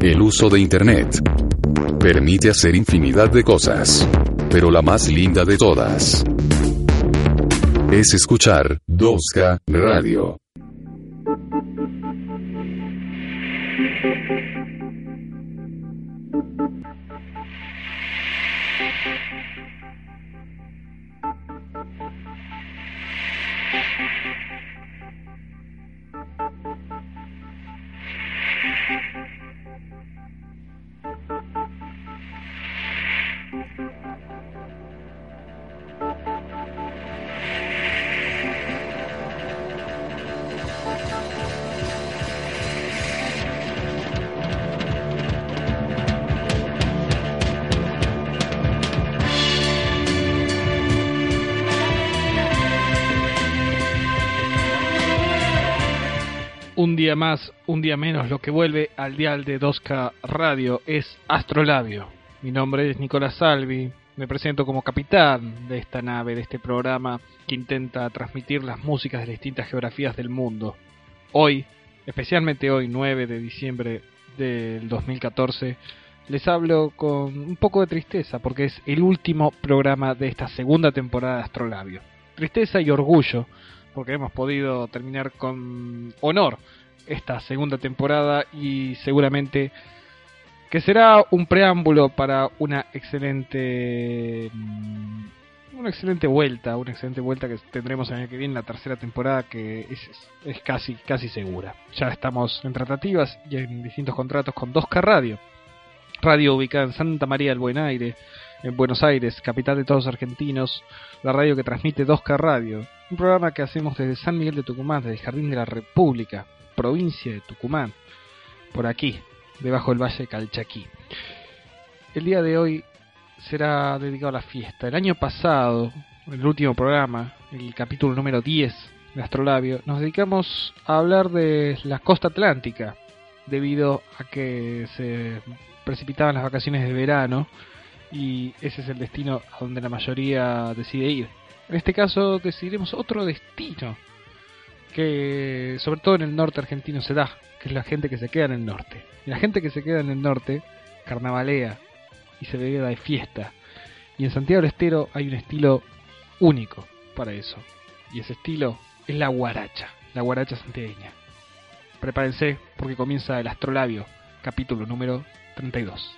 El uso de Internet permite hacer infinidad de cosas, pero la más linda de todas es escuchar 2K Radio. Un día más, un día menos, lo que vuelve al dial de 2K Radio es Astrolabio. Mi nombre es Nicolás Salvi, me presento como capitán de esta nave, de este programa que intenta transmitir las músicas de distintas geografías del mundo. Hoy, especialmente hoy, 9 de diciembre del 2014, les hablo con un poco de tristeza porque es el último programa de esta segunda temporada de Astrolabio. Tristeza y orgullo, porque hemos podido terminar con honor esta segunda temporada y seguramente que será un preámbulo para una excelente vuelta que tendremos el año que viene, la tercera temporada, que es casi segura. Ya estamos en tratativas y en distintos contratos con 2K Radio ubicada en Santa María del Buen Aire, en Buenos Aires, capital de todos los argentinos, la radio que transmite 2K Radio, un programa que hacemos desde San Miguel de Tucumán, desde el Jardín de la República, provincia de Tucumán, por aquí, debajo del Valle de Calchaquí. El día de hoy será dedicado a la fiesta. El año pasado, en el último programa, el capítulo número 10 de Astrolabio, nos dedicamos a hablar de la costa atlántica, debido a que se precipitaban las vacaciones de verano y ese es el destino a donde la mayoría decide ir. En este caso decidiremos otro destino que sobre todo en el norte argentino se da, que es la gente que se queda en el norte. Y la gente que se queda en el norte carnavalea y se bebe de fiesta. Y en Santiago del Estero hay un estilo único para eso. Y ese estilo es la guaracha santiagueña. Prepárense porque comienza el Astrolabio, capítulo número 32.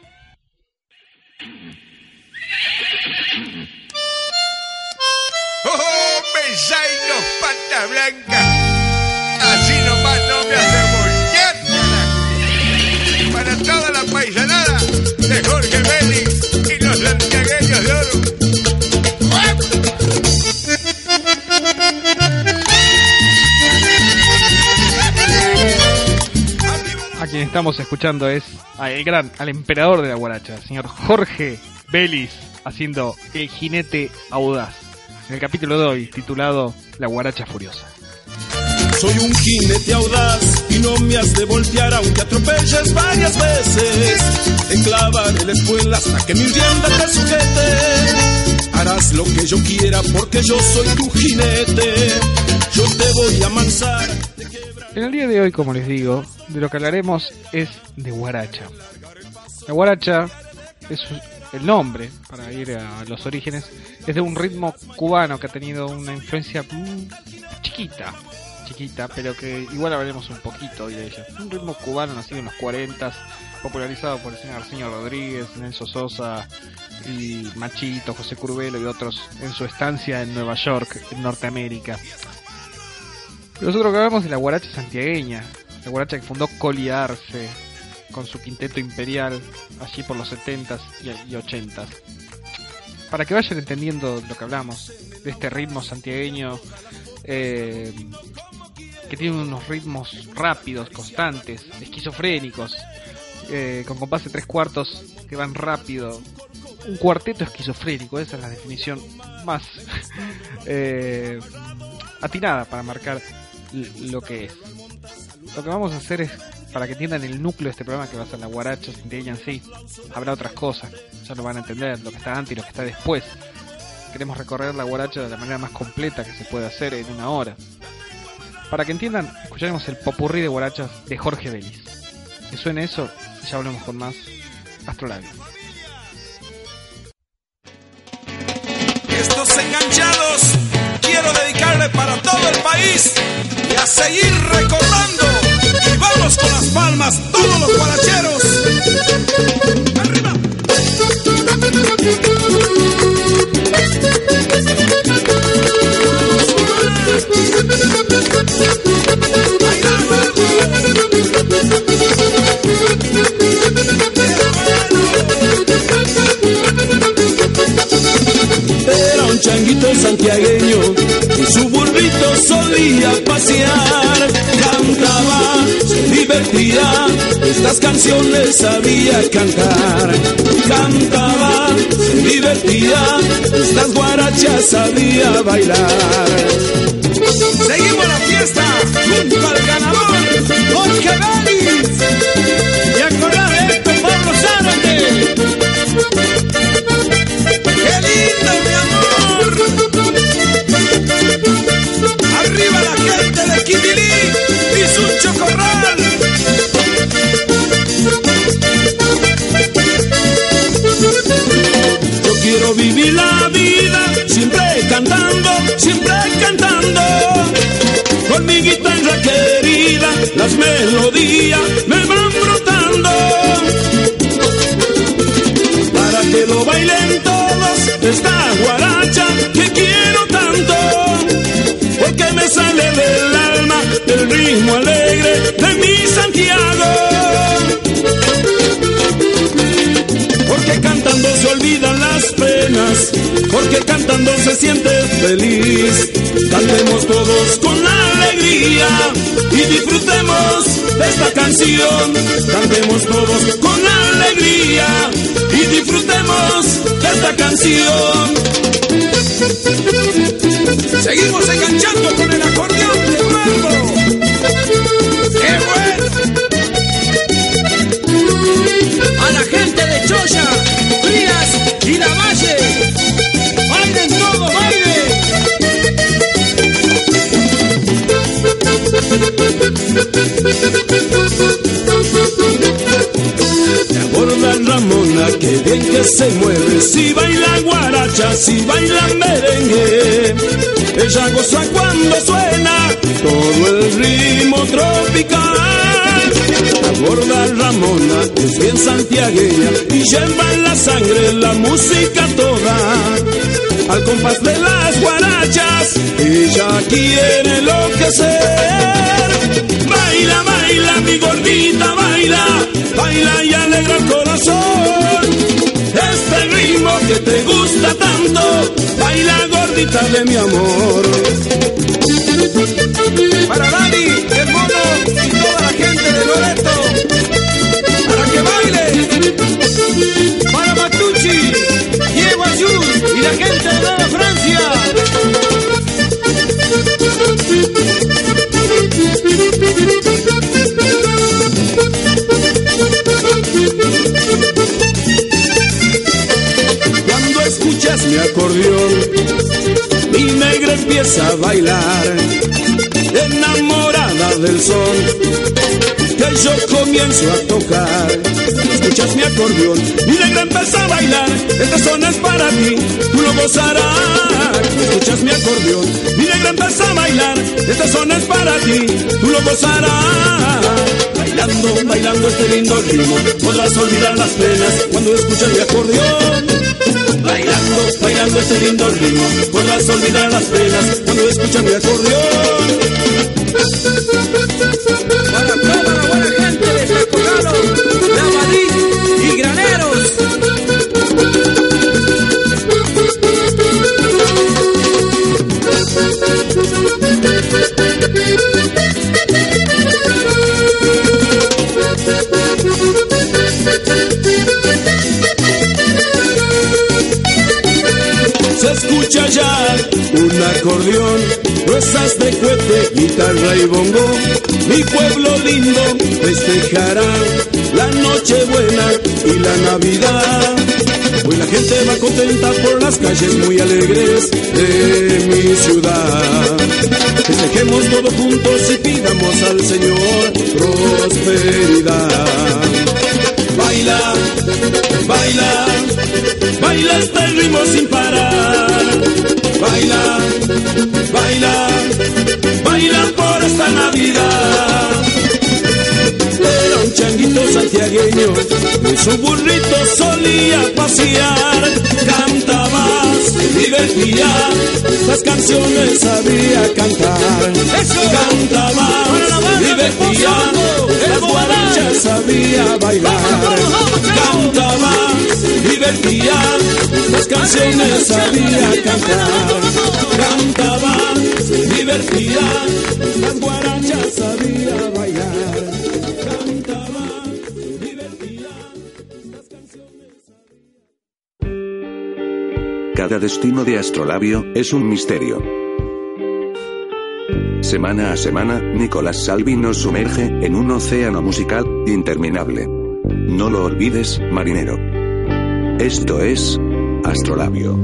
¡Oh, Mesainos pata blanca! Así nomás no me hace voltear, carajo. Para toda la paisanada de Jorge Vélez y los santiagueños de oro. A quien estamos escuchando es al emperador de la guaracha, el señor Jorge Vélez, haciendo el jinete audaz, en el capítulo de hoy, titulado La guaracha furiosa. Soy un jinete audaz y no me has de voltear aunque atropelles varias veces. Te clavaré la espuela hasta que mi rienda te sujete. Harás lo que yo quiera porque yo soy tu jinete. Yo te voy a amansar. En el día de hoy, como les digo, de lo que hablaremos es de guaracha. La guaracha es el nombre, para ir a los orígenes, es de un ritmo cubano que ha tenido una influencia chiquita, pero que igual hablaremos un poquito hoy de ella. Un ritmo cubano nacido en los 40, popularizado por el señor Arsenio Rodríguez, Nelson Sosa y Machito, José Curbelo y otros en su estancia en Nueva York, en Norteamérica. Nosotros hablamos de la guaracha santiagueña, la guaracha que fundó Coli Arce con su quinteto imperial allí por los 70s y 80s. Para que vayan entendiendo lo que hablamos, de este ritmo santiagueño que tiene unos ritmos rápidos, constantes, esquizofrénicos, con compás de 3/4 que van rápido. Un cuarteto esquizofrénico, esa es la definición más atinada para marcar lo que es. Lo que vamos a hacer es, para que entiendan el núcleo de este programa, que va a ser la guaracha santiagueña en sí. Habrá otras cosas, ya lo van a entender, lo que está antes y lo que está después. Queremos recorrer la guaracha de la manera más completa que se puede hacer en una hora. Para que entiendan, escucharemos el popurrí de guarachas de Jorge Vélez. ¿Que suene eso? Ya volvemos con más Astrolabio. Estos enganchados quiero dedicarle para todo el país y a seguir recordando. Y vamos con las palmas, todos los guaracheros. ¡Arriba! Era un changuito santiagueño, en su burrito solía pasear. Cantaba, se divertía, estas canciones sabía cantar. Cantaba, se divertía, estas guarachas sabía bailar. Seguimos la fiesta junto al ganador, Jorge Vélez. Y acordar esto, Pablo Zárate. ¡Qué lindo, mi amor! ¡Arriba la gente de Quitilí y su chocorral! Yo quiero vivir la vida siempre cantando, siempre cantando. Con mi guitarra querida, las melodías me van brotando. Para que lo bailen todos esta guaracha que quiero tanto, porque me sale del alma el ritmo alegre de mi Santiago. Porque cantando se olvidan las penas, porque cantando se siente feliz. Cantemos todos con alegría y disfrutemos de esta canción. Cantemos todos con alegría y disfrutemos de esta canción. Seguimos enganchando con el acordeón de nuevo. ¡Qué bueno! A la gente de Choya, Frías y La Valle, bailen todos, bailen. Se aborda Ramona, que bien que se mueve, si baila guaracha, si baila merengue. Ella goza cuando suena todo el ritmo tropical. La gorda Ramona es bien santiagueña y lleva en la sangre la música toda. Al compás de las guarachas ella quiere enloquecer. Baila, baila mi gordita, baila, baila y alegra el corazón. Este ritmo que te gusta tanto, baila gordita de mi amor. Para Dani, el mono y toda la gente de Loreto, para que baile. Para Matucci, Diego Ayud y la gente de Nueva Francia. Cuando escuchas mi acordeón, mi negra empieza a bailar, enamorada del son que yo comienzo a tocar. Escuchas mi acordeón, mi negra empieza a bailar, este son es para ti, tú lo gozarás. Escuchas mi acordeón, mi negra empieza a bailar, este son es para ti, tú lo gozarás. Bailando, bailando este lindo ritmo, podrás olvidar las penas cuando escuchas mi acordeón. Bailando, bailando este lindo ritmo, podrás olvidar las penas cuando escuchas mi acordeón. Para toda la buena gente de Sacolalo, Navalí y Graneros. Se escucha ya un acordeón, gruesas de cohete, guitarra y bongo. Mi pueblo lindo festejará la Nochebuena y la Navidad. Hoy la gente va contenta por las calles muy alegres de mi ciudad. Festejemos todos juntos y pidamos al Señor prosperidad. este ritmo sin parar. Baila, baila, baila por esta Navidad. Era un changuito santiagueño, en su burrito solía pasear. Cantaba, se divertía, las canciones sabía cantar. Cantaba, se divertía, las guarachas sabía bailar. Cantaba, se divertía, las canciones sabía cantar. Cantaba, se divertía, las guarachas sabía bailar. Cantaba, se divertía, las canciones sabía. Cada destino de Astrolabio es un misterio. Semana a semana, Nicolás Salvi nos sumerge en un océano musical interminable. No lo olvides, marinero. Esto es Astrolabio.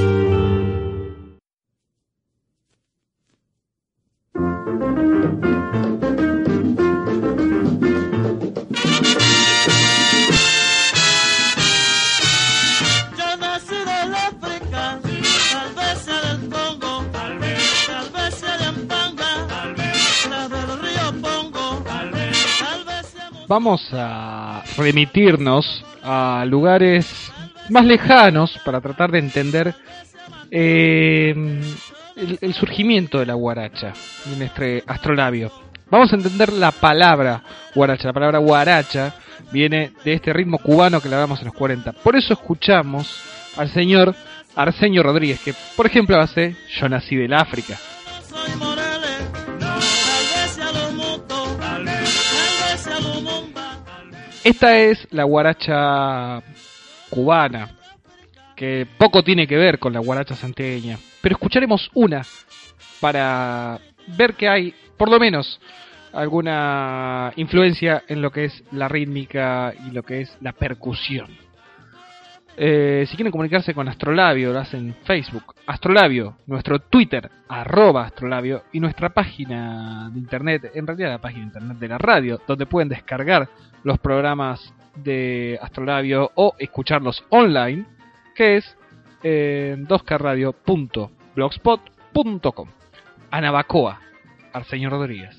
Vamos a remitirnos a lugares más lejanos para tratar de entender el surgimiento de la guaracha en este astrolabio. Vamos a entender la palabra guaracha. La palabra guaracha viene de este ritmo cubano que le damos en los 40. Por eso escuchamos al señor Arsenio Rodríguez, que por ejemplo hace Yo nací del África. Esta es la guaracha cubana, que poco tiene que ver con la guaracha santiagueña, pero escucharemos una para ver que hay, por lo menos, alguna influencia en lo que es la rítmica y lo que es la percusión. Si quieren comunicarse con Astrolabio, lo hacen en Facebook, Astrolabio, nuestro Twitter, @Astrolabio, y nuestra página de internet, en realidad la página de internet de la radio, donde pueden descargar los programas de Astrolabio o escucharlos online, que es 2kradio.blogspot.com. Anabacoa, Arsenio Rodríguez.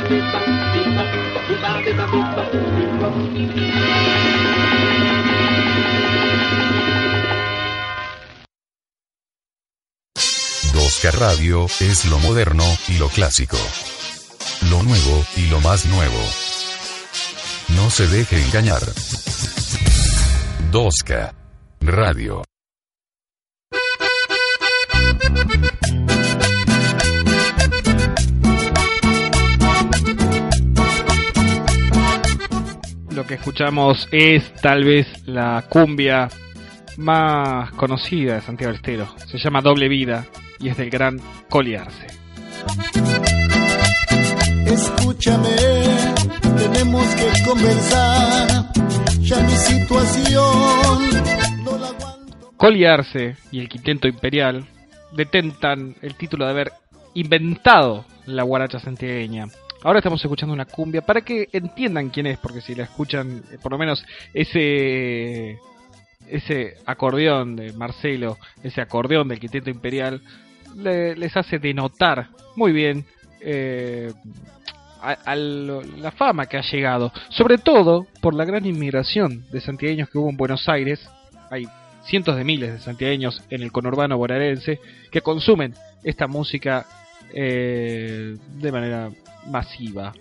2K Radio es lo moderno y lo clásico. Lo nuevo y lo más nuevo. No se deje engañar. 2K Radio. Lo que escuchamos es tal vez la cumbia más conocida de Santiago del Estero. Se llama Doble Vida y es del gran Coli Arce. Escúchame, tenemos que conversar. Ya mi situación no la aguanto. Coli Arce y el Quinteto Imperial detentan el título de haber inventado la guaracha santiagueña. Ahora estamos escuchando una cumbia para que entiendan quién es, porque si la escuchan, por lo menos ese acordeón de Marcelo, ese acordeón del Quinteto Imperial, les hace denotar muy bien la fama que ha llegado, sobre todo por la gran inmigración de santiagueños que hubo en Buenos Aires. Hay cientos de miles de santiagueños en el conurbano bonaerense que consumen esta música de manera masiva.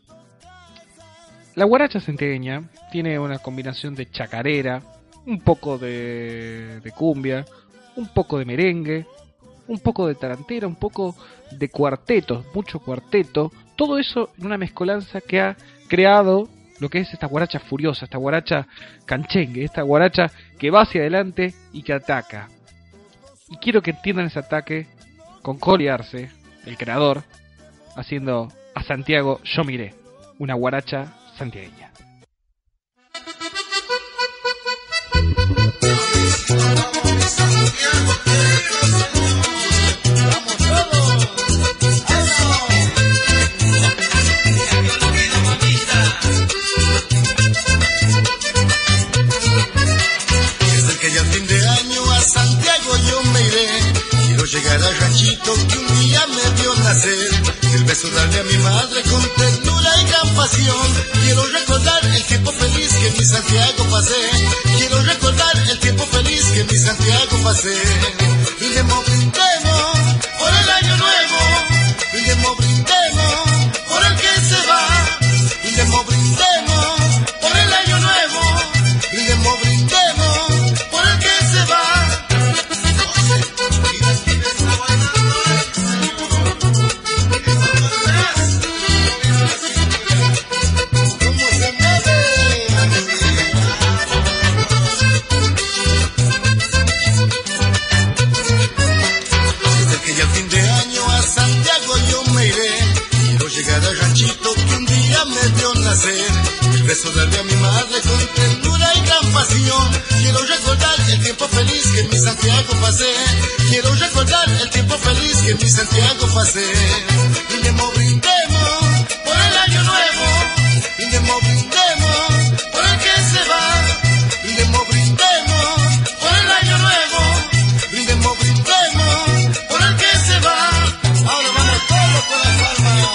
La guaracha santiagueña tiene una combinación de chacarera, un poco de cumbia, un poco de merengue, un poco de tarantera, un poco de cuarteto, mucho cuarteto, todo eso en una mezcolanza que ha creado lo que es esta guaracha furiosa, esta guaracha canchengue, esta guaracha que va hacia adelante y que ataca. Y quiero que entiendan ese ataque con Coli Arce, el creador, haciendo a Santiago Yo Miré, una guaracha santiagueña. Desde que ya el fin de año a Santiago yo me iré. Quiero llegar al ranchito que un día me vio nacer. El beso darle a mi madre con ternura y gran pasión. Quiero recordar el tiempo feliz que en mi Santiago pasé. Quiero recordar el tiempo feliz que en mi Santiago pasé. Brindemos, brindemos por el año nuevo. Brindemos, brindemos por el que se va. Brindemos, brindemos por el año nuevo. Brindemos, brindemos por el que se va. El beso darle a mi madre con ternura y gran pasión. Quiero recordar el tiempo feliz que en mi Santiago pasé. Quiero recordar el tiempo feliz que en mi Santiago pasé. Brindemos, brindemos por el año nuevo. Brindemos, brindemos por el que se va. Brindemos, brindemos por el año nuevo. Brindemos, brindemos por el que se va. Ahora vamos todos por las palmas.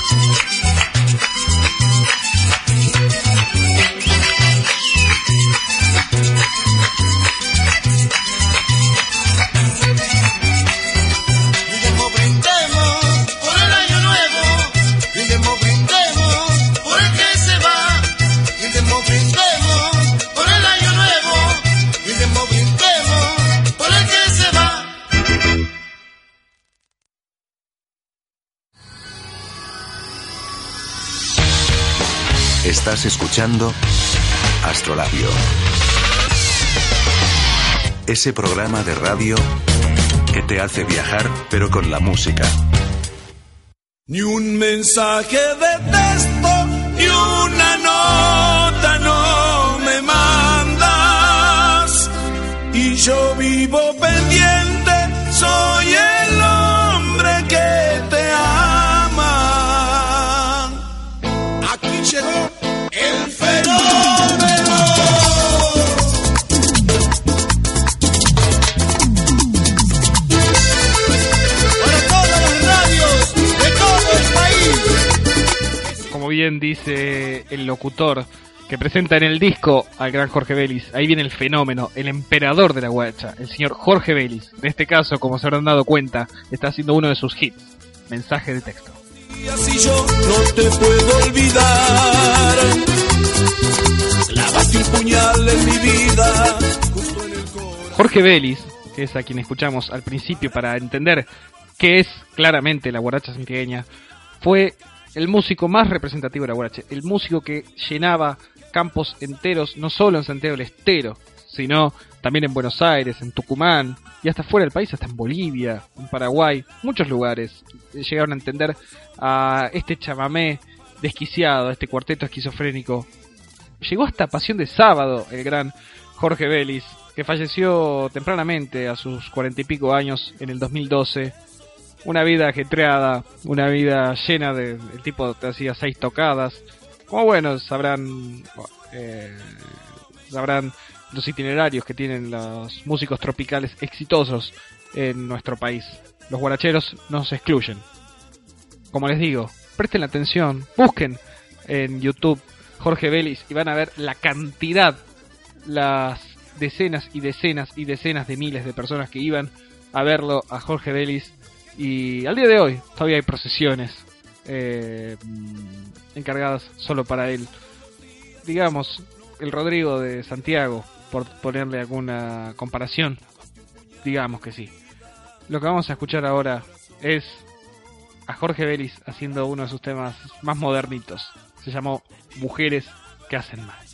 Estás escuchando Astrolabio. Ese programa de radio que te hace viajar, pero con la música. Ni un mensaje de texto, ni una nota no me mandas. Y yo vivo pendiente, soy el hombre que te ama. Aquí llegó el fenómeno. Para todas las radios de todo el país. bien dice el locutor que presenta en el disco al gran Jorge Vélez, ahí viene el fenómeno, el emperador de la guaracha, el señor Jorge Vélez. En este caso, como se habrán dado cuenta, está haciendo uno de sus hits, mensaje de texto. Y así yo no te puedo olvidar. Clavaste un puñal en mi vida, justo en el corazón. Jorge Vélez, que es a quien escuchamos al principio para entender qué es claramente la guaracha santiagueña, fue el músico más representativo de la guaracha, el músico que llenaba campos enteros, no solo en Santiago del Estero, sino también en Buenos Aires, en Tucumán, y hasta fuera del país, hasta en Bolivia, en Paraguay, muchos lugares llegaron a entender a este chamamé desquiciado, a este cuarteto esquizofrénico. Llegó hasta Pasión de Sábado el gran Jorge Vélez, que falleció tempranamente a sus 40 y pico años en el 2012. Una vida ajetreada, una vida llena de... El tipo te hacía 6 tocadas. Como bueno, sabrán los itinerarios que tienen los músicos tropicales exitosos en nuestro país. Los guaracheros no se excluyen. Como les digo, presten atención, busquen en YouTube Jorge Vélez y van a ver la cantidad, las decenas y decenas y decenas de miles de personas que iban a verlo a Jorge Vélez. Y al día de hoy todavía hay procesiones encargadas solo para él. Digamos, el Rodrigo de Santiago, por ponerle alguna comparación. Digamos que sí. Lo que vamos a escuchar ahora es a Jorge Vélez haciendo uno de sus temas más modernitos. Se llamó Mujeres que hacen mal.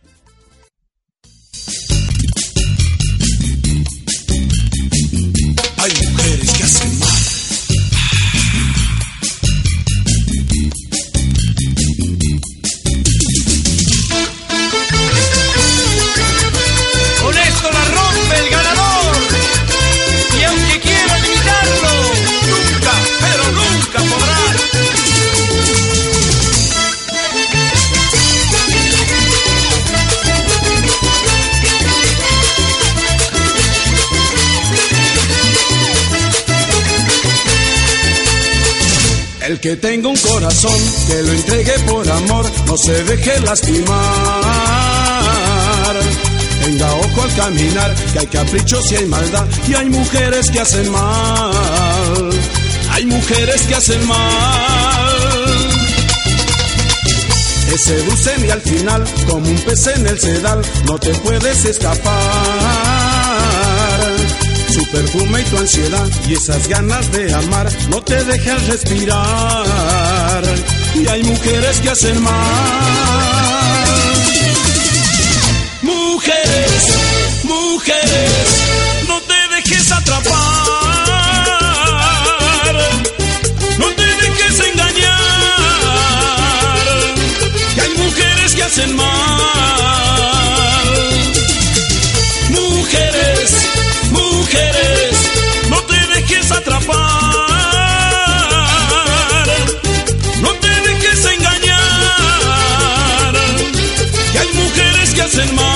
Hay mujeres que hacen mal. Con esto la rompe el ganador. Y aunque quieran imitarlo, nunca, pero nunca podrán. El que tenga un corazón, que lo entregue por amor, no se deje lastimar. Tenga ojo al caminar, que hay caprichos y hay maldad, y hay mujeres que hacen mal. Hay mujeres que hacen mal. Te seducen y al final, como un pez en el sedal, no te puedes escapar. Su perfume y tu ansiedad y esas ganas de amar no te dejan respirar. Y hay mujeres que hacen mal. Mujeres, mujeres, no te dejes atrapar. No te dejes engañar. Que hay mujeres que hacen mal. Mujeres, mujeres, no te dejes atrapar, no te dejes engañar, que hay mujeres que hacen mal.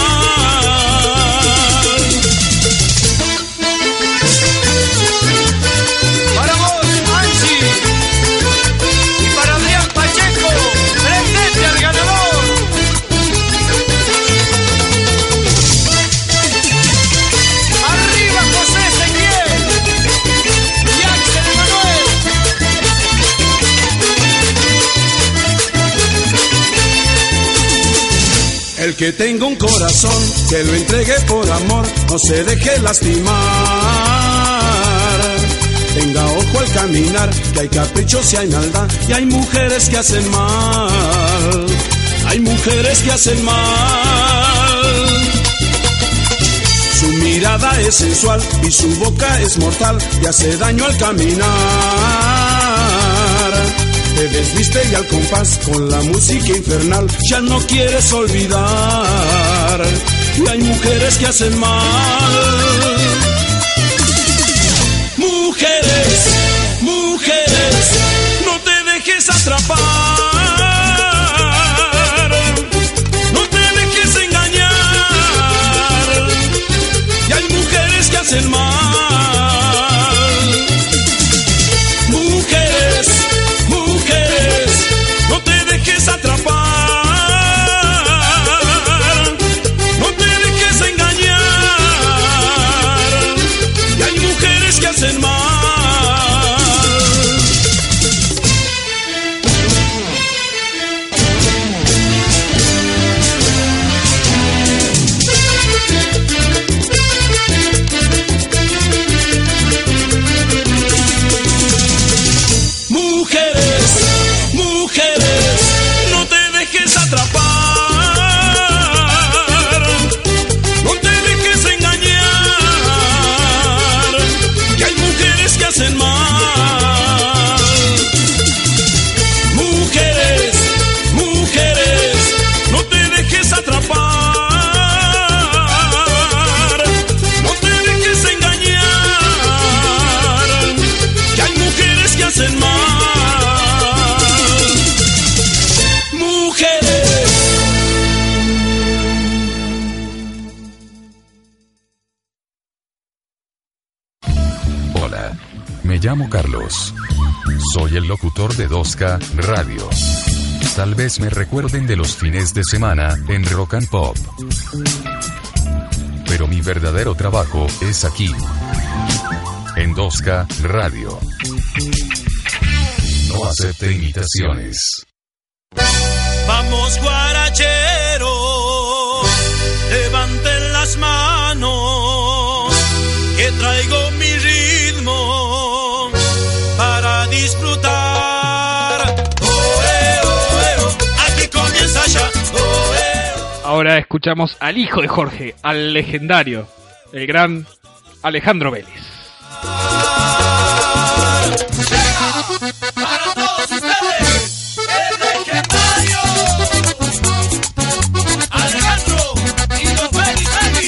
Para vos, Angie, y para Adrián Pacheco, prendete al ganador. Arriba José Ezequiel y Ángel Emanuel. El que tenga un corazón, que lo entregue por amor, no se deje lastimar. Tenga ojo al caminar, que hay caprichos y hay maldad, y hay mujeres que hacen mal. Hay mujeres que hacen mal. Su mirada es sensual y su boca es mortal, y hace daño al caminar. Te desviste y al compás con la música infernal ya no quieres olvidar. Y hay mujeres que hacen mal. Mujeres, mujeres, no te dejes atrapar. No te dejes engañar. Y hay mujeres que hacen mal. Mujeres, mujeres, no te dejes atrapar. Hola, me llamo Carlos. Soy el locutor de 2K Radio. Tal vez me recuerden de los fines de semana en Rock and Pop. Pero mi verdadero trabajo es aquí, en 2K Radio. No acepte imitaciones. Vamos guaracheros, levanten las manos, que traigo mi ritmo para disfrutar. Oe, oe, oe, aquí comienza ya. Oe, oe. Ahora escuchamos al hijo de Jorge, al legendario, el gran Alejandro Vélez. Para todos ustedes, el legendario Alejandro y los Vélez.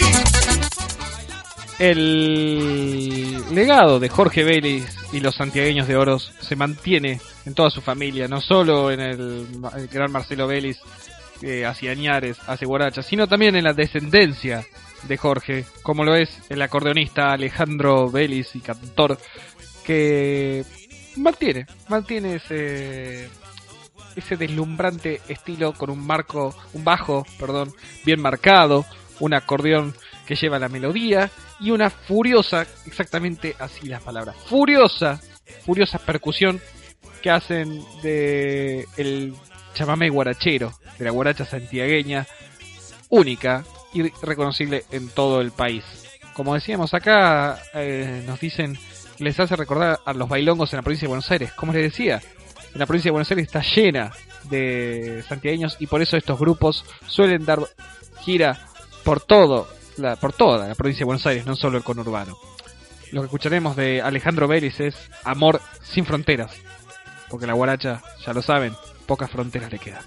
El legado de Jorge Vélez y los santiagueños de Oros se mantiene en toda su familia, no solo en el gran Marcelo Vélez hacia Añares, hacia Guaracha, sino también en la descendencia de Jorge, como lo es el acordeonista Alejandro Vélez y cantor, que mantiene ese deslumbrante estilo con un bajo, bien marcado, un acordeón que lleva la melodía y una furiosa, exactamente así las palabras, furiosa percusión que hacen de el chamamé guarachero, de la guaracha santiagueña, única y reconocible en todo el país. Como decíamos acá, nos dicen que les hace recordar a los bailongos en la provincia de Buenos Aires. Como les decía, en la provincia de Buenos Aires está llena de santiagueños y por eso estos grupos suelen dar gira por toda la provincia de Buenos Aires, no solo el conurbano. Lo que escucharemos de Alejandro Vélez es Amor sin fronteras, porque la guaracha, ya lo saben, pocas fronteras le quedan.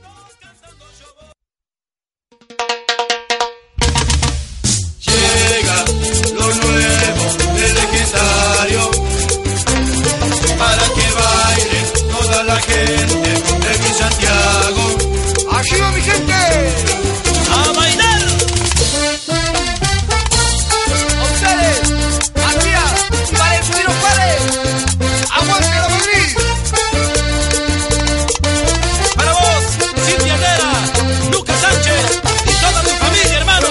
Llega lo nuevo del legendario para que baile toda la gente de mi Santiago. ¡Así va mi gente! ¡A bailar! ¡A ustedes! ¡Hacia Valentino Juárez! ¡Aguante la Madrid! Para vos, Cintia Herrera, Lucas Sánchez y toda tu familia, hermano.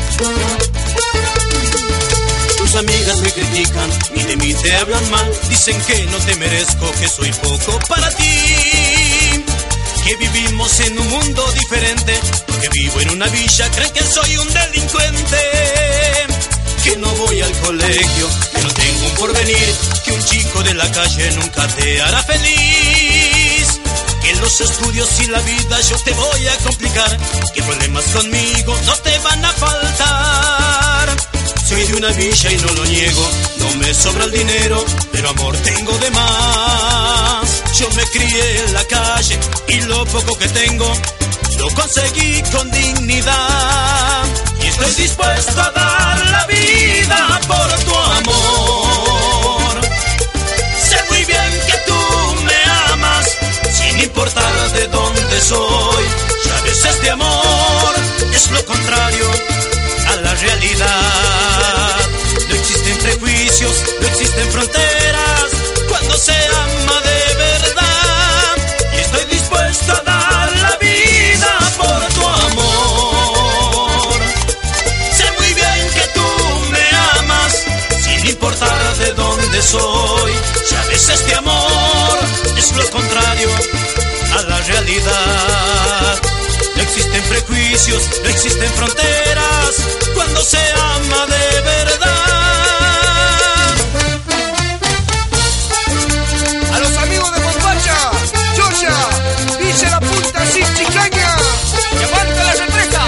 Tus amigas me critican y de mí te hablan mal. Dicen que no te merezco, que soy poco para ti. Que vivimos en un mundo diferente, que vivo en una villa, creen que soy un delincuente. Que no voy al colegio, que no tengo un porvenir, que un chico de la calle nunca te hará feliz. Que los estudios y la vida yo te voy a complicar, que problemas conmigo no te van a faltar. Soy de una villa y no lo niego, no me sobra el dinero, pero amor tengo de más. Yo me crié en la calle y lo poco que tengo lo conseguí con dignidad. Y estoy dispuesto a dar la vida por tu amor. Sé muy bien que tú me amas, sin importar de dónde soy. Ya ves, este amor es lo contrario a la realidad. No existen prejuicios, no existen fronteras cuando se ama de verdad. Y estoy dispuesto a dar la vida por tu amor. Sé muy bien que tú me amas, sin importar de dónde soy. Ya ves, este amor es lo contrario a la realidad. No existen prejuicios, no existen fronteras cuando se ama de verdad. A los amigos de Bombacha, Chocha, dice la punta sin chicaña, y aguanta la represa.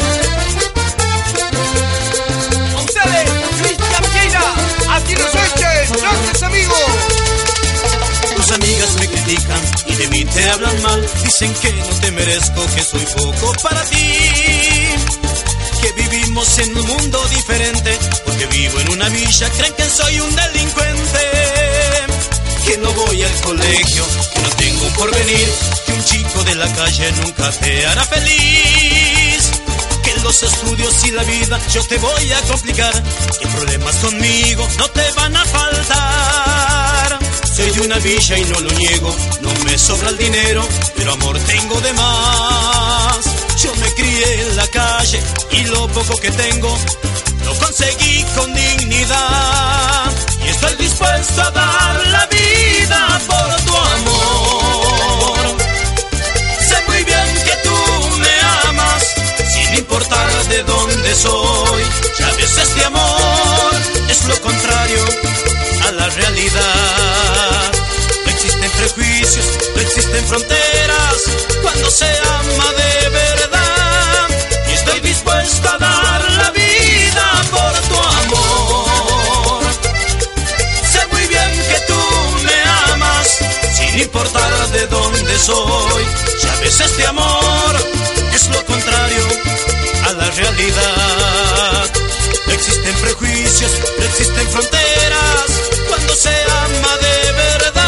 A ustedes, Cristian Vieira, aquí nos echen, gracias amigos. Tus amigas me critican y de mí te hablan mal. Dicen que no te merezco, que soy poco para ti. Que vivimos en un mundo diferente, porque vivo en una villa, creen que soy un delincuente. Que no voy al colegio, que no tengo un porvenir, que un chico de la calle nunca te hará feliz. Que los estudios y la vida yo te voy a complicar, que problemas conmigo no te van a faltar. Soy de una villa y no lo niego, no me sobra el dinero, pero amor tengo de más. Yo me crié en la calle y lo poco que tengo lo conseguí con dignidad. Y estoy dispuesto a dar la vida por tu amor. Sé muy bien que tú me amas, sin importar de dónde soy. Ya ves, este amor es lo contrario a la realidad. No existen prejuicios, no existen fronteras cuando se ama de verdad. Y estoy dispuesto a dar la vida por tu amor. Sé muy bien que tú me amas, sin importar de dónde soy. Ya ves, este amor es lo contrario a la realidad. No existen prejuicios, no existen fronteras cuando se ama de verdad.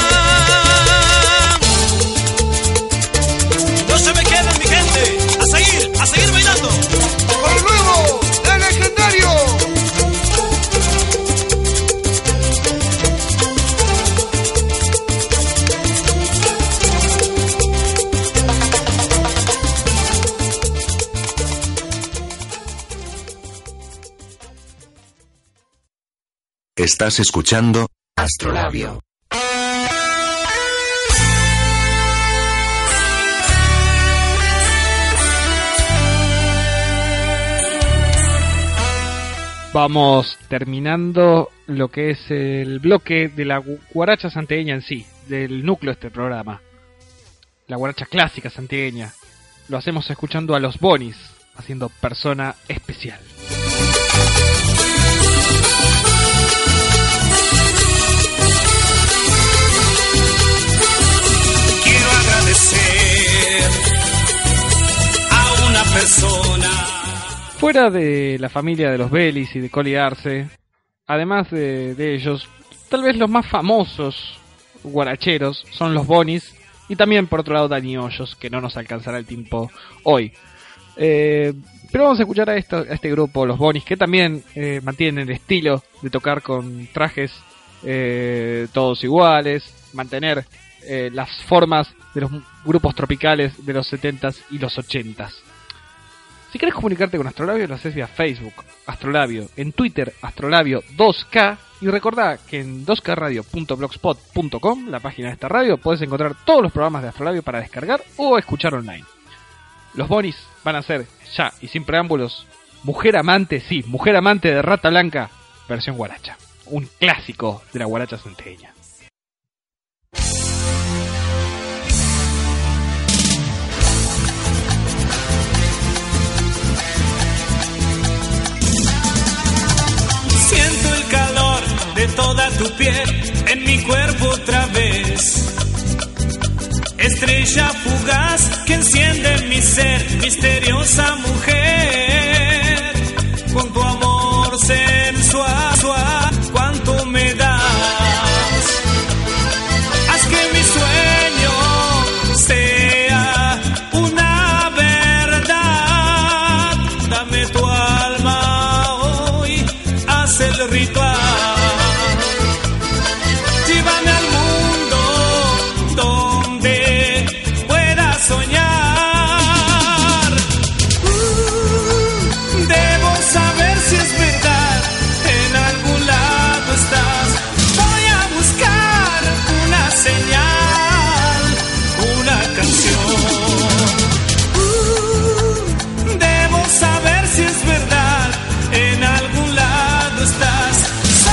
No se me queden, mi gente, a seguir bailando. ¡Por nuevo, el legendario! Estás escuchando Astrolabio. Vamos terminando lo que es el bloque de la guaracha santiagueña en sí, del núcleo de este programa. La guaracha clásica santiagueña. Lo hacemos escuchando a los Bonis, haciendo Persona Especial. Quiero agradecer a una persona. Fuera de la familia de los Vélez y de Coli Arce, además de ellos, tal vez los más famosos guaracheros son los Bonis y también por otro lado Dani Hoyos, que no nos alcanzará el tiempo hoy. Pero vamos a escuchar a este grupo, los Bonis, que también mantienen el estilo de tocar con trajes todos iguales, mantener las formas de los grupos tropicales de los 70s y los 80s. Si querés comunicarte con Astrolabio, lo haces vía Facebook, Astrolabio, en Twitter, Astrolabio 2K, y recordá que en 2kradio.blogspot.com, la página de esta radio, podés encontrar todos los programas de Astrolabio para descargar o escuchar online. Los Bonis van a ser, ya y sin preámbulos, Mujer Amante, sí, Mujer Amante de Rata Blanca, versión guaracha. Un clásico de la guaracha santiagueña. Siento el calor de toda tu piel en mi cuerpo otra vez. Estrella fugaz que enciende mi ser, misteriosa mujer. Con tu amor sensual, cuánto me das. Haz que mi sueño sea una verdad. Dame tu alma hoy, haz el ritual. Llévame al mundo donde pueda soñar. Debo saber si es verdad, en algún lado estás. Voy a buscar una señal, una canción. Debo saber si es verdad, en algún lado estás.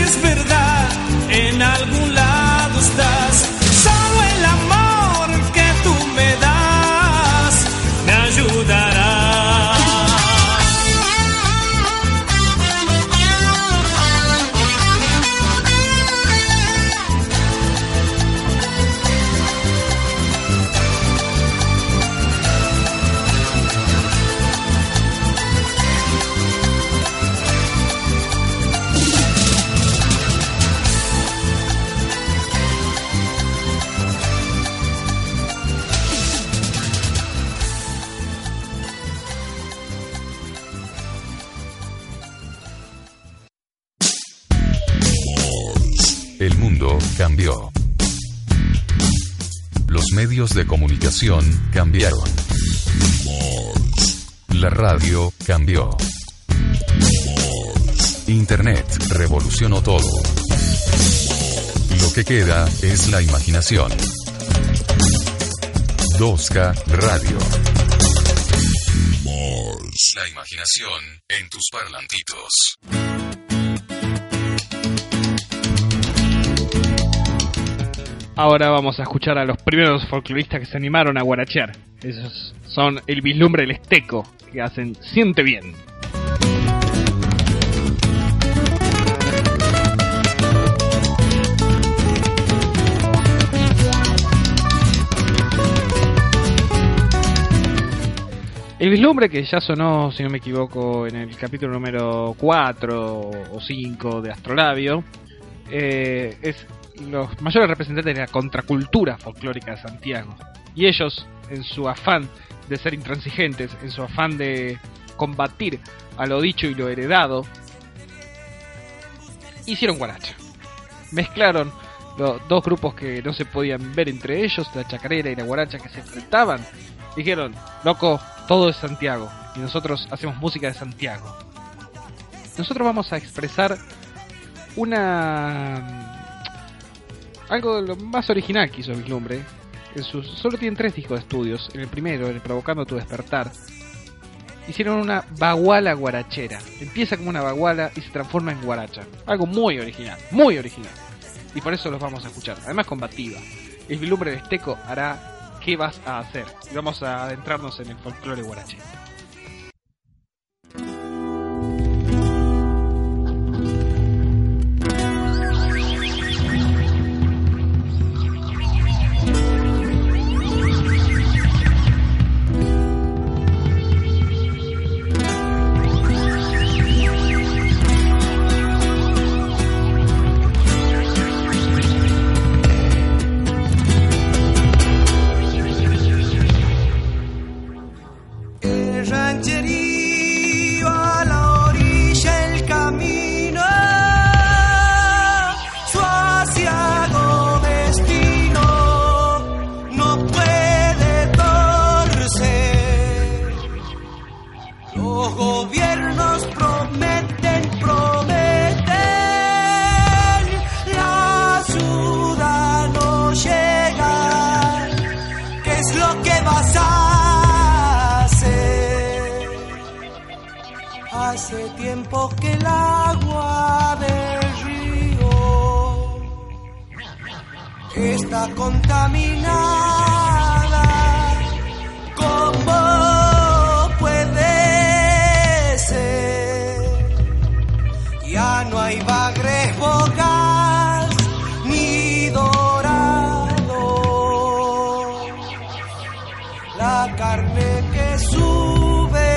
es verdad, en algún lado estás. Solo el amor que tú me das me ayudará. El mundo cambió. Los medios de comunicación cambiaron. La radio cambió. Internet revolucionó todo. Lo que queda es la imaginación. 2K Radio. La imaginación en tus parlantitos. Ahora vamos a escuchar a los primeros folcloristas que se animaron a guarachear. Esos son el Vislumbre del Esteco, que hacen Siente Bien. El Vislumbre, que ya sonó, si no me equivoco, en el capítulo número 4 o 5 de Astrolabio, es los mayores representantes de la contracultura folclórica de Santiago. Y ellos, en su afán de ser intransigentes, en su afán de combatir a lo dicho y lo heredado, hicieron guaracha. Mezclaron los dos grupos que no se podían ver entre ellos, la chacarera y la guaracha, que se enfrentaban. Dijeron, loco, todo es Santiago y nosotros hacemos música de Santiago. Nosotros vamos a expresar algo de lo más original que hizo Vislumbre. Solo tienen 3 discos de estudios. En el primero, en el Provocando tu Despertar, hicieron una baguala guarachera. Empieza como una baguala y se transforma en guaracha. Algo muy original, muy original. Y por eso los vamos a escuchar. Además combativa. El Vislumbre del Esteco hará ¿Qué vas a hacer? Y vamos a adentrarnos en el folclore guarachero. Hace tiempo que el agua del río está contaminada. ¿Cómo puede ser? Ya no hay bagres, bogas ni dorado. La carne que sube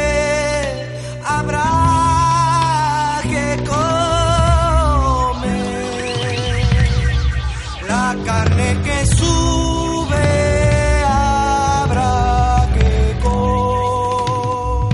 habrá que comer. La carne que sube habrá que comer.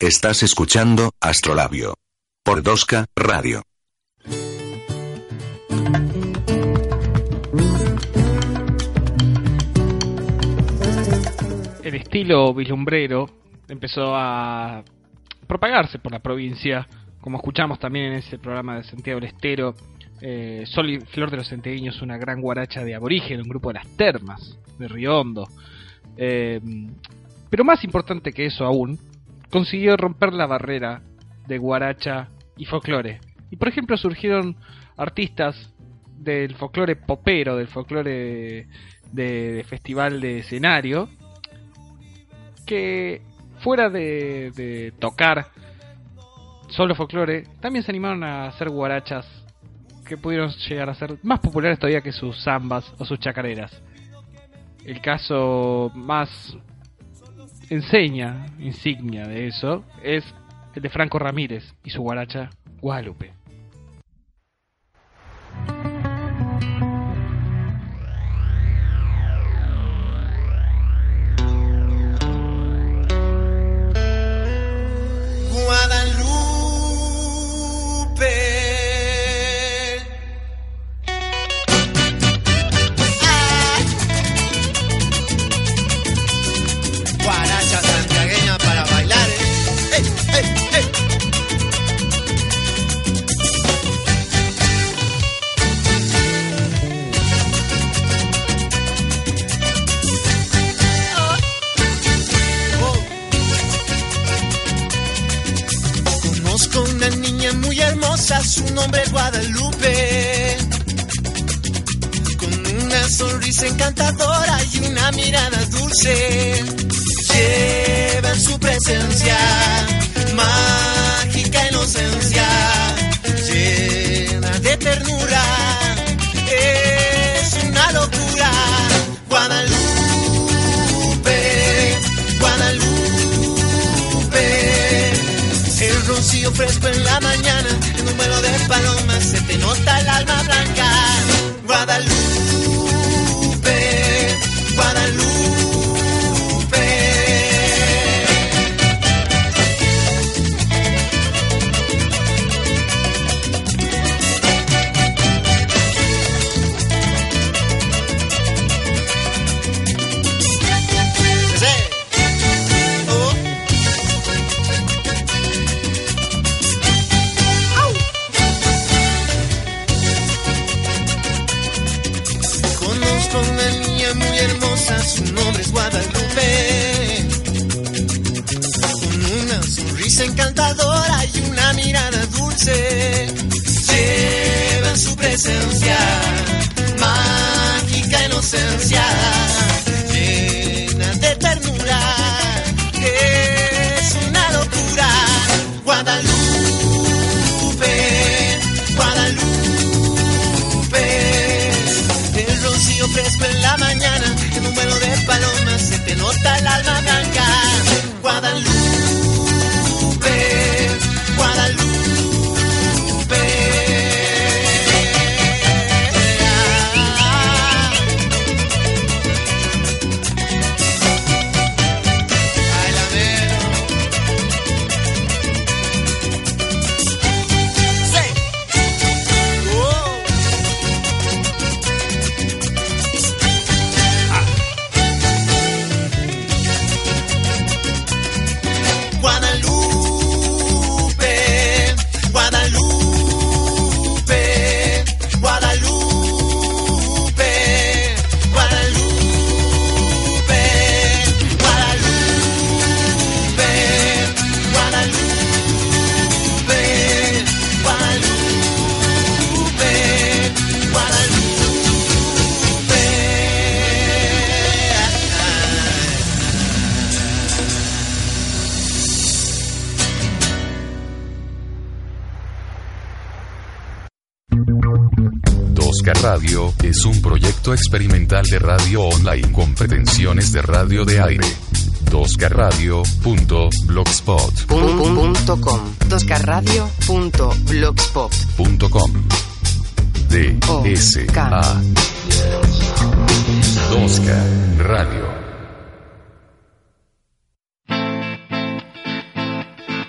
Estás escuchando Astrolabio por 2K Radio. El estilo vislumbrero empezó a propagarse por la provincia, como escuchamos también en ese programa de Santiago del Estero. Sol y Flor de los Centeguiños, una gran guaracha de aborigen, un grupo de Las Termas, de Río Hondo. Pero más importante que eso aún, consiguió romper la barrera de guaracha y folclore. Y por ejemplo surgieron artistas del folclore popero, del folclore de festival de escenario, que fuera de tocar solo folclore, también se animaron a hacer guarachas que pudieron llegar a ser más populares todavía que sus zambas o sus chacareras. El caso más insignia de eso es el de Franco Ramírez y su guaracha Guadalupe. Su nombre es Guadalupe, con una sonrisa encantadora y una mirada dulce. Lleva en su presencia mágica inocencia, llena de ternura, es una locura. Guadalupe, Guadalupe, el rocío fresco en la mañana, en un vuelo de palomas se te nota el alma blanca. Guadalupe, Guadalupe. Su nombre es Guadalupe, con una sonrisa encantadora y una mirada dulce. Lleva en su presencia mágica inocencia, llena de ternura, es una locura. Guadalupe, Guadalupe, el rocío fresco en la mañana, en un vuelo de palomas se te nota el alma blanca. Guadalupe, Guadalupe. Ay, la mero. Sí. Oh. Guadalupe, Guadalupe, Guadalupe, Guadalupe, Guadalupe, Guadalupe, Guadalupe, Radio es un proyecto experimental de radio online con pretensiones de radio de aire. 2kradio.blogspot.com 2kradio.blogspot.com DSA 2K Radio.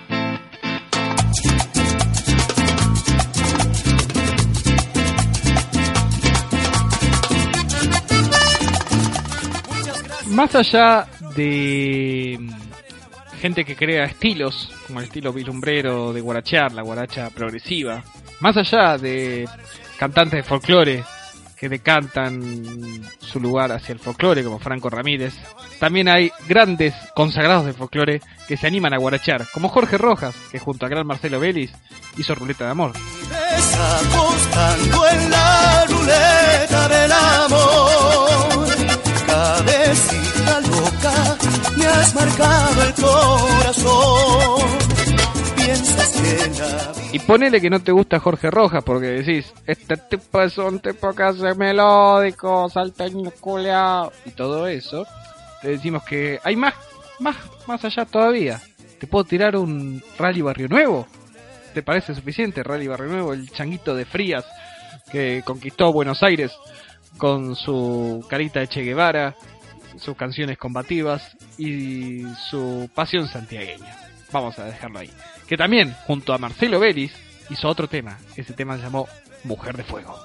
Más allá de gente que crea estilos, como el estilo vislumbrero de guarachear, la guaracha progresiva, más allá de cantantes de folclore que decantan su lugar hacia el folclore, como Franco Ramírez, también hay grandes consagrados del folclore que se animan a guarachear, como Jorge Rojas, que junto a gran Marcelo Vélez hizo Ruleta de Amor. Apostando en la ruleta del amor, cabecita loca, me has marcado el corazón. Piensas que la... Y ponele que no te gusta Jorge Rojas porque decís, este tipo es un tipo que hace melódico, salteño, culeado y todo eso. Te decimos que hay más allá todavía. Te puedo tirar un Rally Barrio Nuevo. ¿Te parece suficiente? Rally Barrio Nuevo, el changuito de Frías que conquistó Buenos Aires con su carita de Che Guevara, sus canciones combativas y su pasión santiagueña. Vamos a dejarlo ahí. Que también, junto a Marcelo Vélez, hizo otro tema. Ese tema se llamó Mujer de Fuego.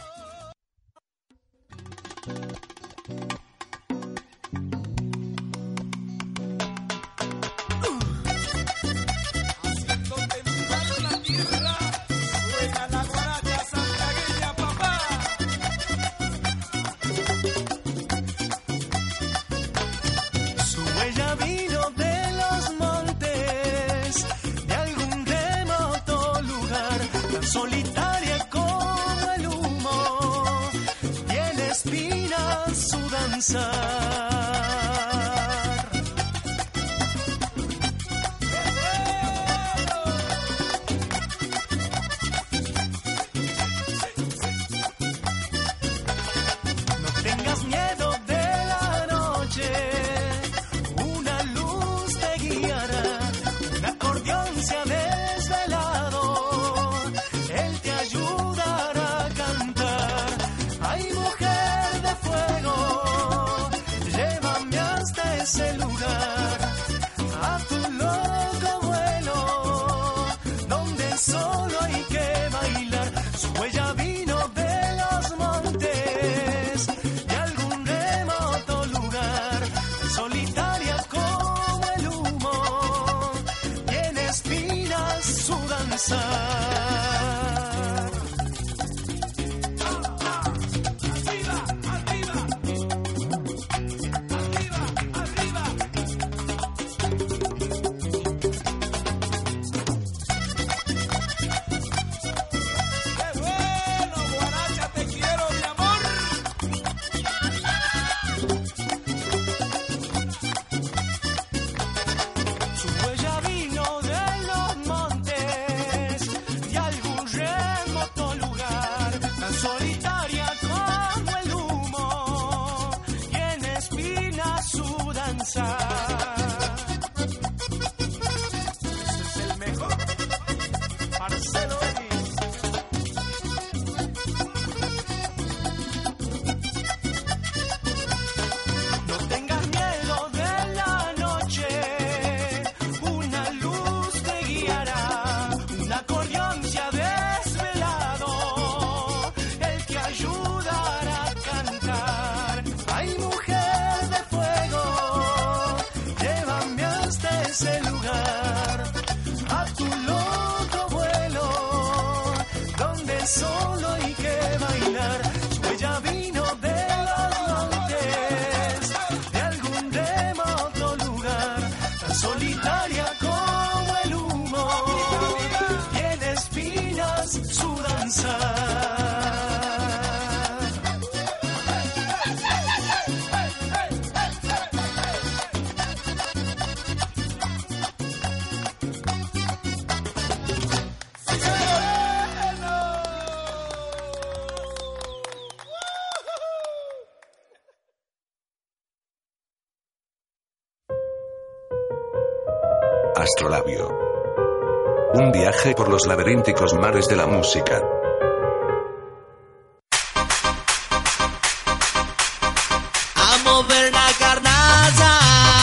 Solitaria como el humo, tiene espinas su danzar. No tengas miedo de la noche, una luz te guiará, un acordeón se ha desvelado. Él te ayudará a cantar. Ay, mujer de fuego, llévame hasta ese lugar, a tu loco vuelo, donde solo hay que bailar. Su huella vino de los montes, de algún remoto lugar, solitaria como el humo, tiene espinas su danzar. Solo hay que bailar. Su huella vino de los montes, de algún remoto lugar, tan solitaria como el humo, tiene espinas su danzar. Astrolabio. Un viaje por los laberínticos mares de la música. A mover la carnaza.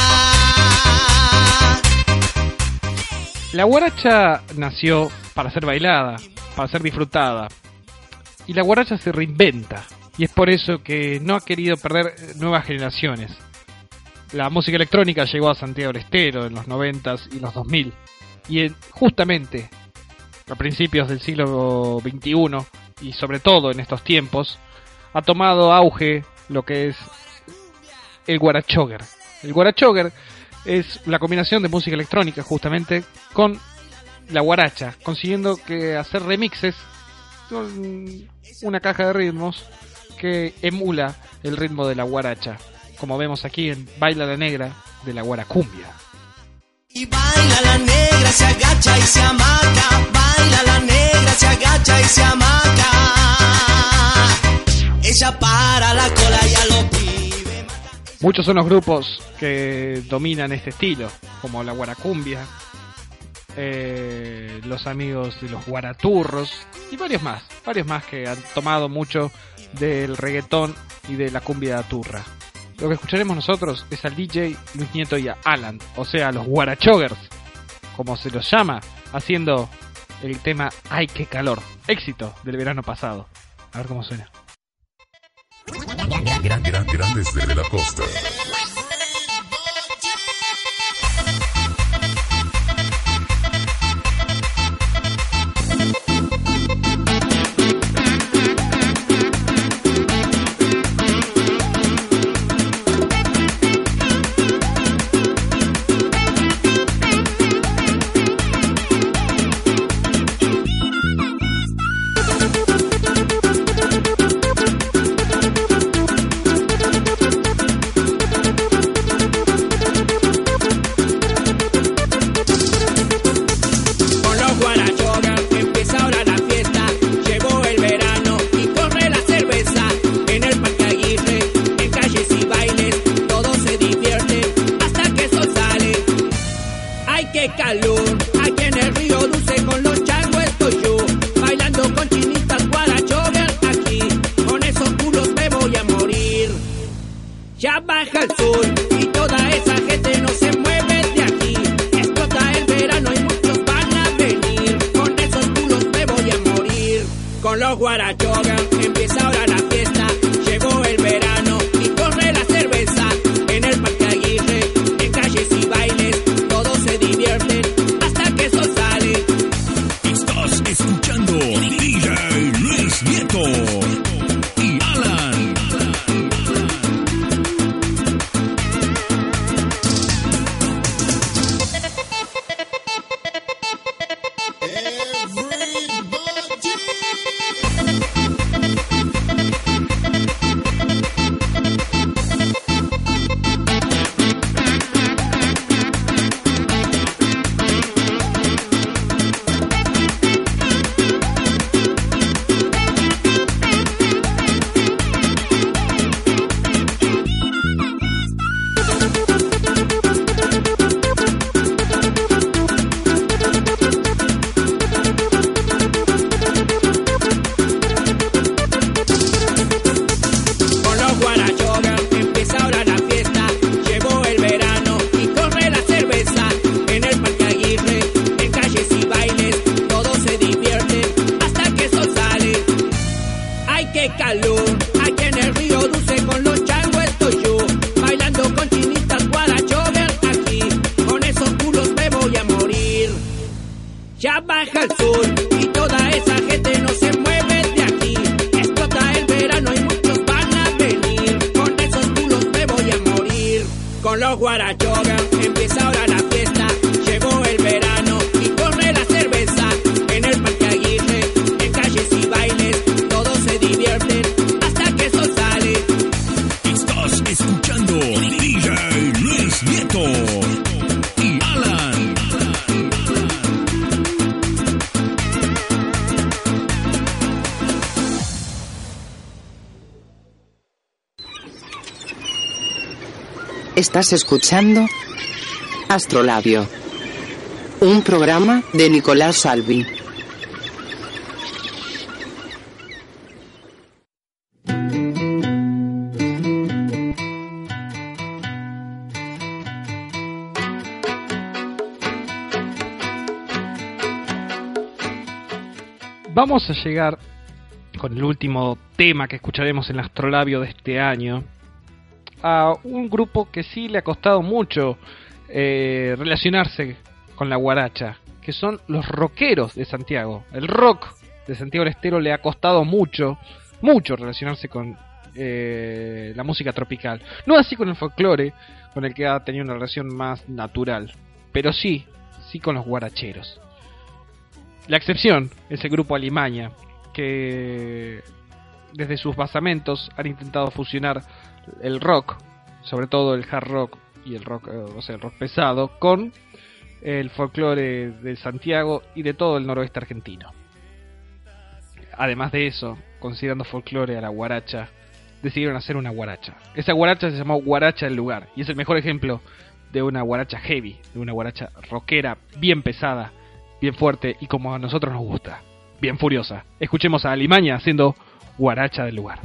La guaracha nació para ser bailada, para ser disfrutada. Y la guaracha se reinventa. Y es por eso que no ha querido perder nuevas generaciones. La música electrónica llegó a Santiago del Estero en los 90s y los 2000. Y justamente a principios del siglo XXI, y sobre todo en estos tiempos, ha tomado auge lo que es el guarachogger. El guarachogger es la combinación de música electrónica justamente con la guaracha, consiguiendo que hacer remixes con una caja de ritmos que emula el ritmo de la guaracha, como vemos aquí en Baila la Negra de la Guaracumbia. Y baila la negra, se agacha y se amaca. Baila la negra, se agacha y se amaca. Ella para la cola y a los pibes. Muchos son los grupos que dominan este estilo, como la Guaracumbia, los amigos de los Guaraturros y varios más que han tomado mucho del reggaetón y de la cumbia turra. Lo que escucharemos nosotros es al DJ Luis Nieto y a Alan, o sea, los guarachoggers, como se los llama, haciendo el tema Ay, qué calor, éxito del verano pasado. A ver cómo suena. Grandes de la costa. Estás escuchando Astrolabio, un programa de Nicolás Salvi. Vamos a llegar con el último tema que escucharemos en el Astrolabio de este año a un grupo que sí le ha costado mucho relacionarse con la guaracha, que son los rockeros de Santiago. El rock de Santiago del Estero le ha costado mucho relacionarse con la música tropical. No así con el folclore, con el que ha tenido una relación más natural, pero sí con los guaracheros. La excepción es el grupo Alimaña, que desde sus basamentos han intentado fusionar el rock, sobre todo el hard rock y el rock, el rock pesado, con el folclore de Santiago y de todo el noroeste argentino. Además de eso, considerando folclore a la guaracha, decidieron hacer una guaracha. Esa guaracha se llamó Guaracha del Lugar, y es el mejor ejemplo de una guaracha heavy, de una guaracha rockera, bien pesada, bien fuerte y como a nosotros nos gusta, bien furiosa. Escuchemos a Alimaña haciendo Guaracha del Lugar.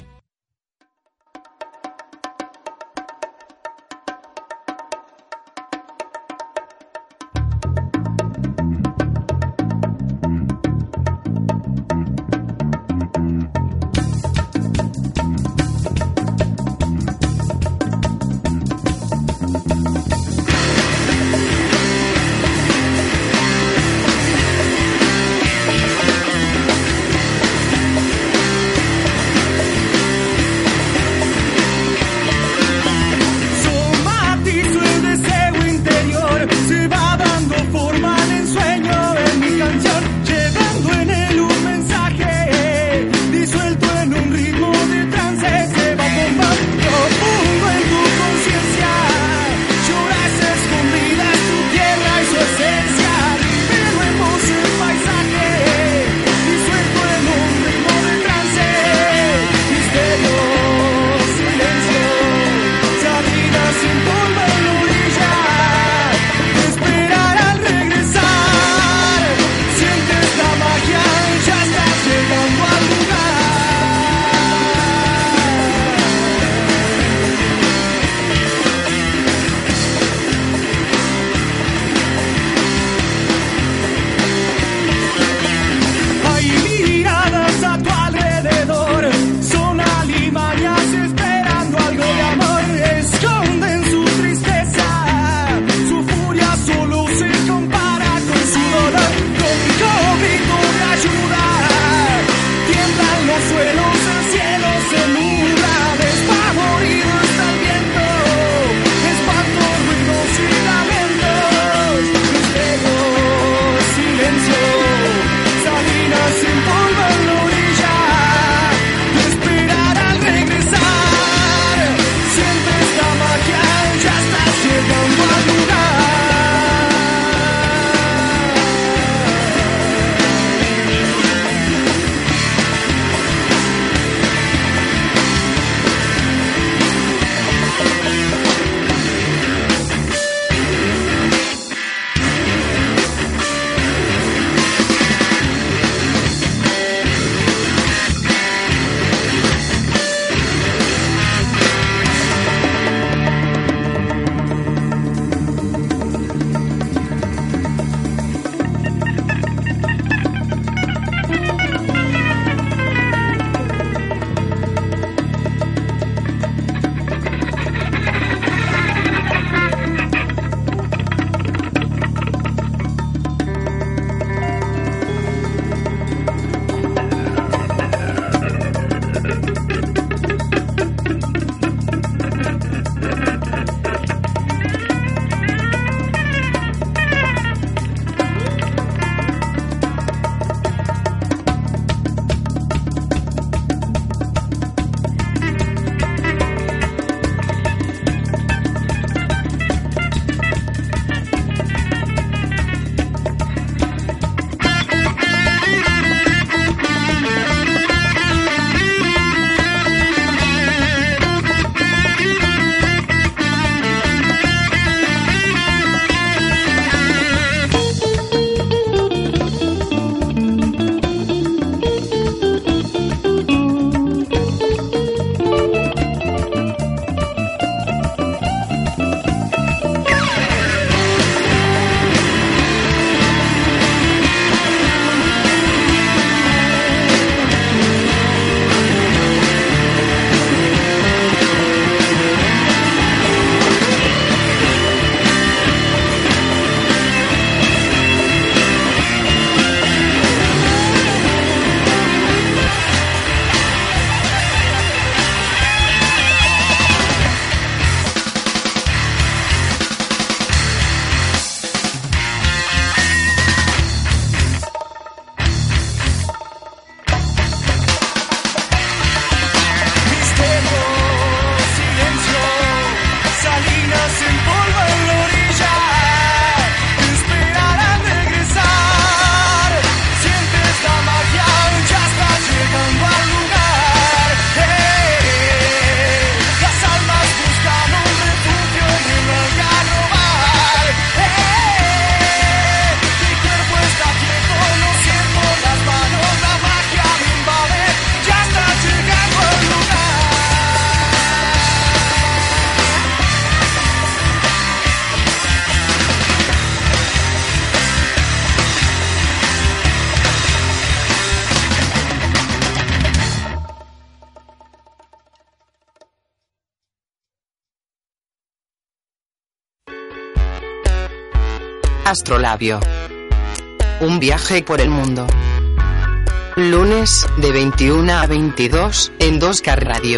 Astrolabio. Un viaje por el mundo. Lunes, de 21 a 22, en 2K Radio.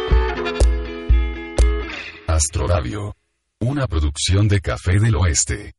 Astrolabio. Una producción de Café del Oeste.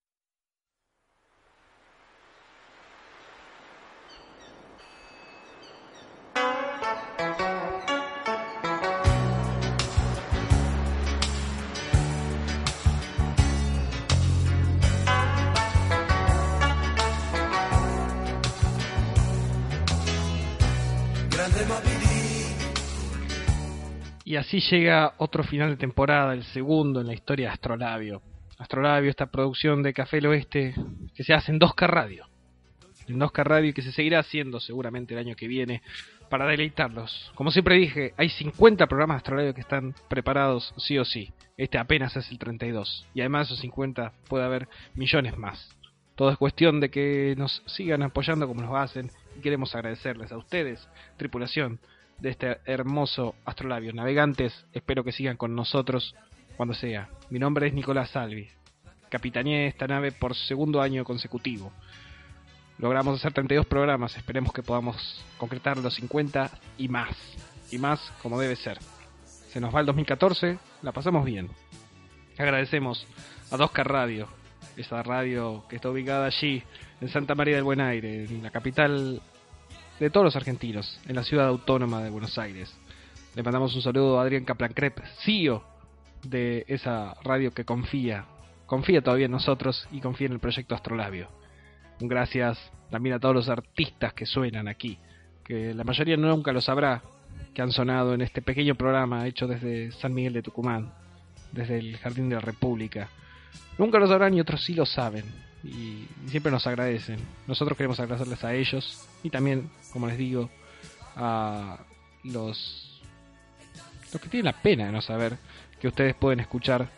Y así llega otro final de temporada, el segundo en la historia de Astrolabio. Astrolabio, esta producción de Café del Oeste que se hace en 2K Radio. En 2K Radio y que se seguirá haciendo seguramente el año que viene para deleitarlos. Como siempre dije, hay 50 programas de Astrolabio que están preparados sí o sí. Este apenas es el 32. Y además de esos 50 puede haber millones más. Todo es cuestión de que nos sigan apoyando como nos hacen. Y queremos agradecerles a ustedes, tripulación de este hermoso Astrolabio. Navegantes, espero que sigan con nosotros cuando sea. Mi nombre es Nicolás Salvi. Capitaneé esta nave por segundo año consecutivo. Logramos hacer 32 programas. Esperemos que podamos concretar los 50 y más. Y más como debe ser. Se nos va el 2014. La pasamos bien. Agradecemos a 2K Radio. Esa radio que está ubicada allí en Santa María del Buen Aire, en la capital de todos los argentinos, en la ciudad autónoma de Buenos Aires. Le mandamos un saludo a Adrián Kaplan-Krep, CEO de esa radio que confía todavía en nosotros y confía en el proyecto Astrolabio. Un gracias también a todos los artistas que suenan aquí, que la mayoría nunca lo sabrá, que han sonado en este pequeño programa hecho desde San Miguel de Tucumán, desde el Jardín de la República. Nunca lo sabrán y otros sí lo saben. Y siempre nos agradecen. Nosotros queremos agradecerles a ellos y también, como les digo, a los que tienen la pena de no saber que ustedes pueden escuchar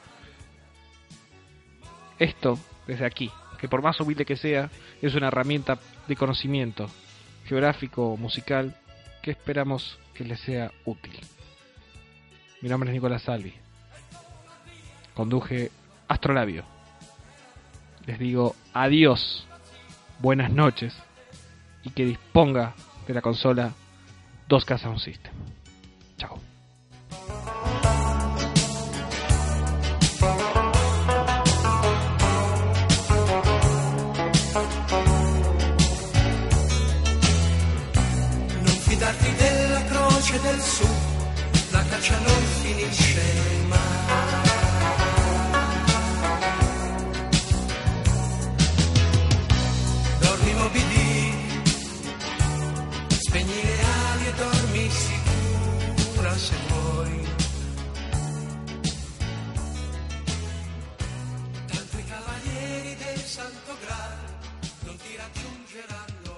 esto desde aquí, que por más humilde que sea, es una herramienta de conocimiento geográfico, musical, que esperamos que les sea útil. Mi nombre es Nicolás Salvi. Conduje Astrolabio. Les digo adiós, buenas noches y que disponga de la consola 2K Sound System. Chao. Non fidarti della croce del sud, la caccia non finisce mai. Spegni le ali e dormi sicura se vuoi. Tanto i cavalieri del Santo Graal non ti raggiungeranno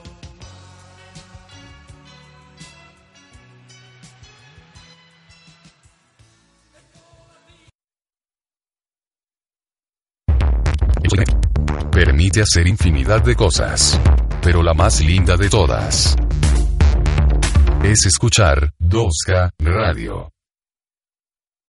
mai. Permite hacer infinidad de cosas, pero la más linda de todas es escuchar 2K Radio.